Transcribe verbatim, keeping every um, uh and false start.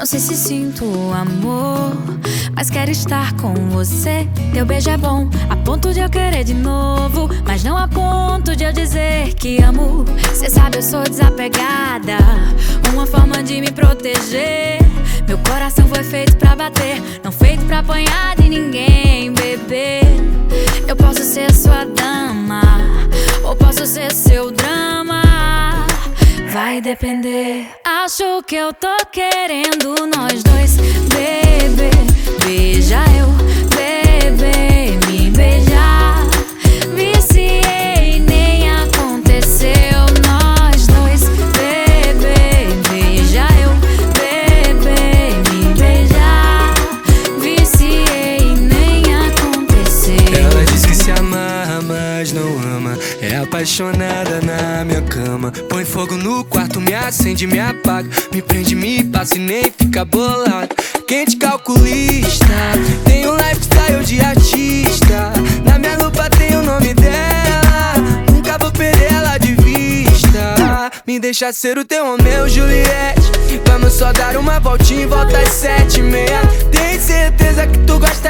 sei se sinto amor, mas quero estar com você. Teu beijo é bom, a ponto de eu querer de novo, mas não a ponto de eu dizer que amo. Cê sabe eu sou desapegada, uma forma de me proteger. Meu coração foi feito pra bater, não feito pra apanhar de ninguém, bebê. Eu posso ser sua dama, ou posso ser seu drama, vai depender. Acho que eu tô querendo nós dois, bebê. Beija eu, bebê, me beijar. Viciei, nem aconteceu. Nós dois, bebê. Beija eu, bebê, me beijar. Viciei, nem aconteceu. Ela diz que se ama, mas não ama. É apaixonada na minha cama. Põe fogo no quarto, me acende, me apaga. Me prende, me passa e nem fica bolado. Quente calculista, tem um lifestyle de artista. Na minha lupa tem o nome dela, nunca vou perder ela de vista. Me deixa ser o teu Romeu, Juliette. Vamos só dar uma voltinha e volta às sete e meia. Tem certeza que tu gosta